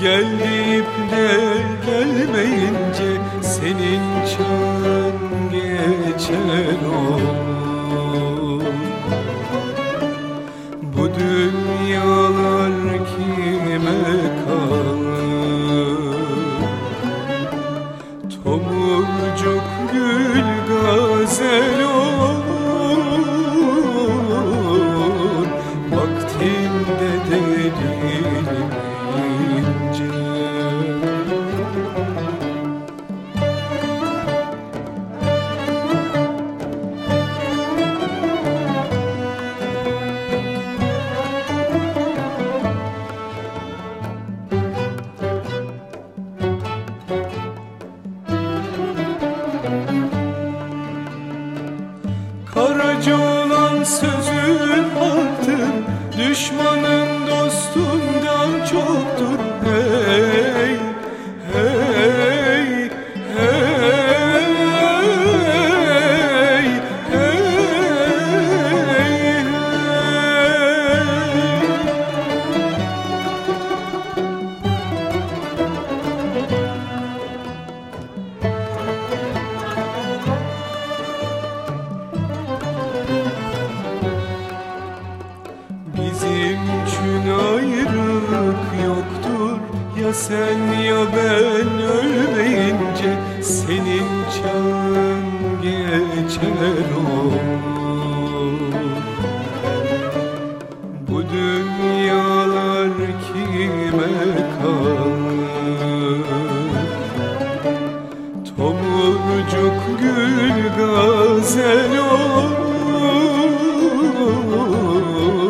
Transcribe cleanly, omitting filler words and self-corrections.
Gel deyip de gelmeyince senin çağın geçer olur. Bu dünyalar kime kalır? Tomurcuk gül gazel olur, vaktinde delilince. Karaca olan sözün altın, düşmanın dostundan çoktur. Hey, hey, hey, hey, hey. Bizim için ayrılık yoktur, ya sen ya ben ölmeyince senin çağın geçer olur. Bu dünyalar kime kalır? Tomurcuk gül gazel olur,